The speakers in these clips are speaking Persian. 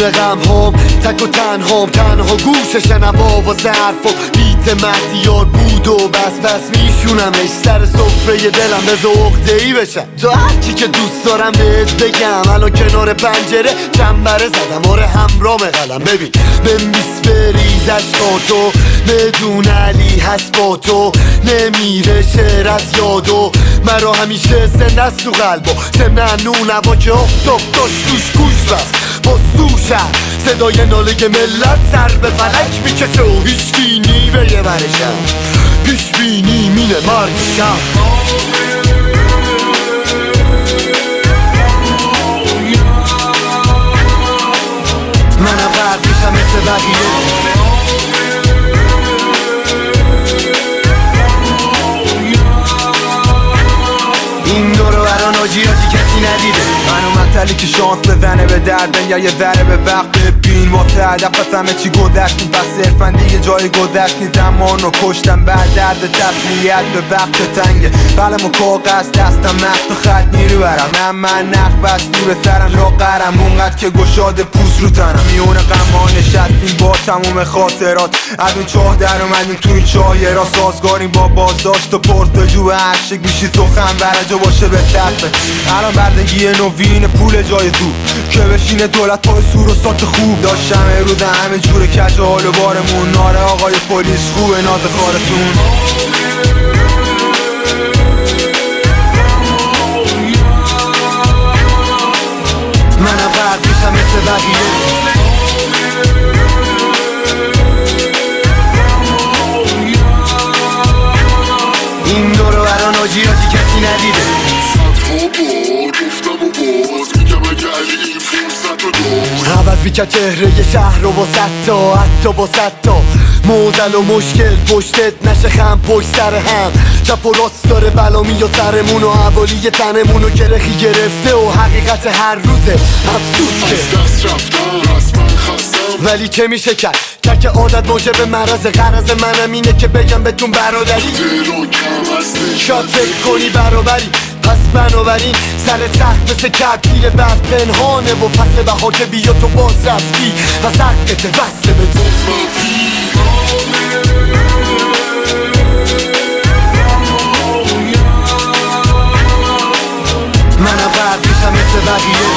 میونه غم هم تک و تنها گوش شنوا و ظرف و بیت مهدیار بود و بس میشونمش سر سفره دلم به عقده‌ای بشم. تو هرچی که دوست دارم بهت بگم، الان کنار پنجره چنبره زدم آره همرام قلم. ببین بنویس بریز عشقاتو، بدون علی هست با تو نمیره شعر از یادو. مرا همیشه زنده است تو قلبا سمنه نونوا که افتاب داشت توش گوش بست با سوشم صدای ناله ملت سر به فلک میکشه و هیچکی نیبه یه برشم پیش بینی مینه مرگشم. منم غرق میشم مثل بقیه، این دورو برا ناجی کسی ندیده. منو مطلی که شانس بزنه به درد یا یه ذره به وقت ببین واسه هدف همه چی گذشتیم پس صرفا دیگه جای گذشتیم. زمانو کشتم بعد درد تسلیت به وقت تنگه قلم و کاغذ دستم نقد و خط نیرو برم من نخ بستی به سرم لاغرم اونقدر که گشاده پوست رو تنم میونه غما نشستیم با تموم خاطرات از اون چاه در اومدیم تو این چاه یه را سازگاریم با بازداشت و پرتجو عشق میشی سخن برجا باشه به دست. الان بردگی نوین پول جای تو که بشینه دولت پای سور و سات خوب داشتم روز همه جور کج حال و بارمون ناره آقای پلیس خوبه ناز خارتون. منم غرق میشم مثل بقیه، این دورو برا ناجی کسی ندیده. عوض بیکرد چهره ی شهر و با ستا حتی با ستا موزل و مشکل پشتت نشه خم پشت سر هم چپ و راست داره بلا میاد سرمون و حوالی تنمون و گرخی گرفته و حقیقت هر روزه افسوس که ولی چه میشه کرد که عادت موجب مرض غرض منم اینه که بگم بهتون برادری شاید فکر کنی برابری پس بنابراین سر تخت مثل کبیر بعد پنهانه و فصل بها که بیا تو باز رفتی و سقت وصل به تو منم غرق میشم مثل بقیه،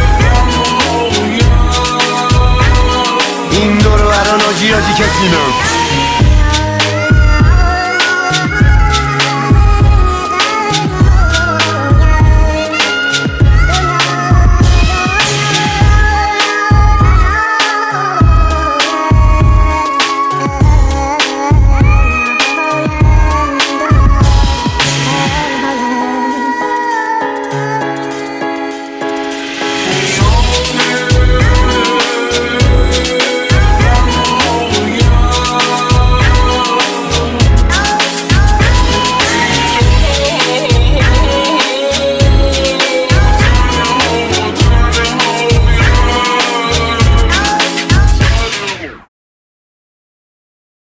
این دورو برا ناجی کسی نه.